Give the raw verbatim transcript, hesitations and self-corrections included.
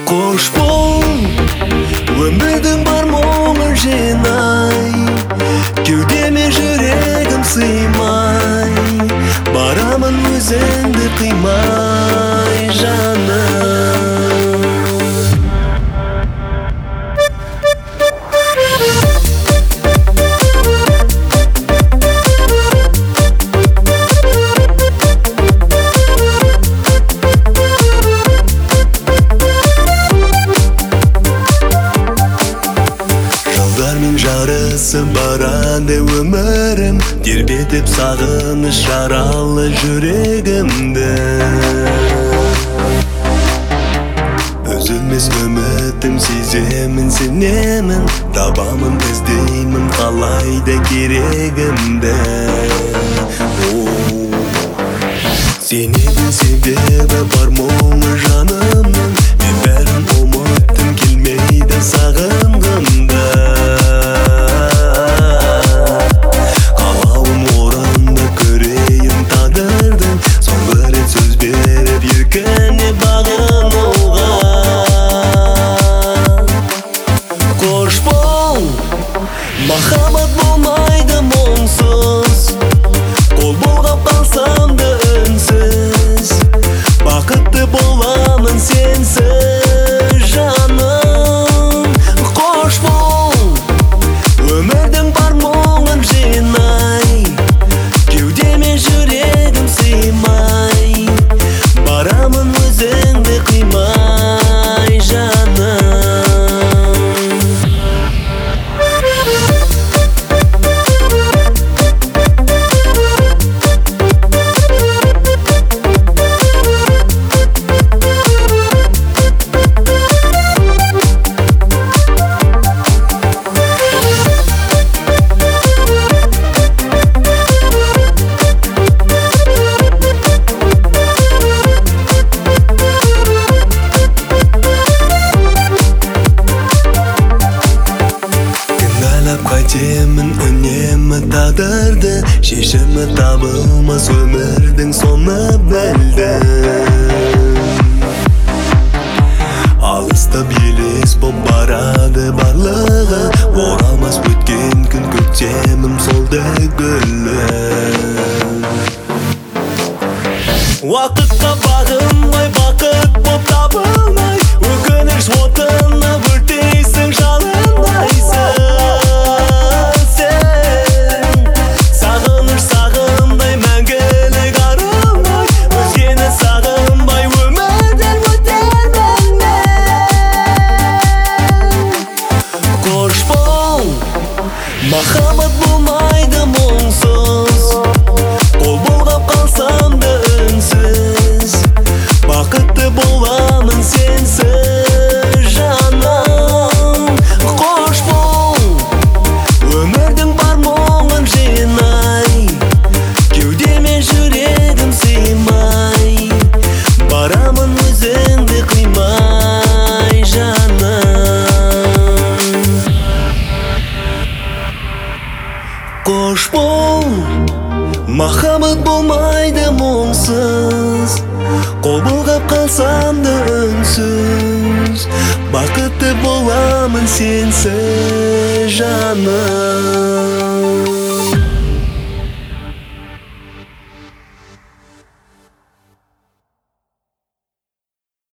Қош бол, өмірдің бар мұңын жинай, кеудеме жүрегім сыймай, барамын өзіңді қимай, жаным. Жарысы барады өмірім, тербетіп сағыныш жаралы жүрегімді. Үзілмес үмітім, сеземін, сенемін, табамын, іздеймін қалайда керегімді. Сенемін себебі бар мұңы жанымның, мен бәрін ұмыттым, келмейді сағынғымды. Махаббат болмайды мұңсыз, қол бұлғап қалсам да үнсіз, бақытты боламын сенсіз, жаным. Қош бол, өмірдің бар мұңын жинай, кеудеме жүрегім сыймай, барамын өзіңді қимай, жаным. Қайтемін үнемі тағдырды, шешімі табылмас өмірдің соңы білдім. Алыстап елес боп барады барлығы, оралмас өткен күн көктемім солды гүлім. Уақытқа бағынбай бақыт боп табылмай, өкініш отына өртейсің, жалындайсың. Махаббат болмайды мұңсыз, қол бұлғап қалсам да үнсіз, бақытты боламын сенсіз, жаным. Қош бол, өмірдің бар мұңын жинай, кеудеме жүрегім сыймай, барамын өзіңді қимай, жаным. Қош бол, махаббат болмайды мұңсыз, қол бұлғап қалсам да үнсіз, бақытты боламын сенсіз, жаным.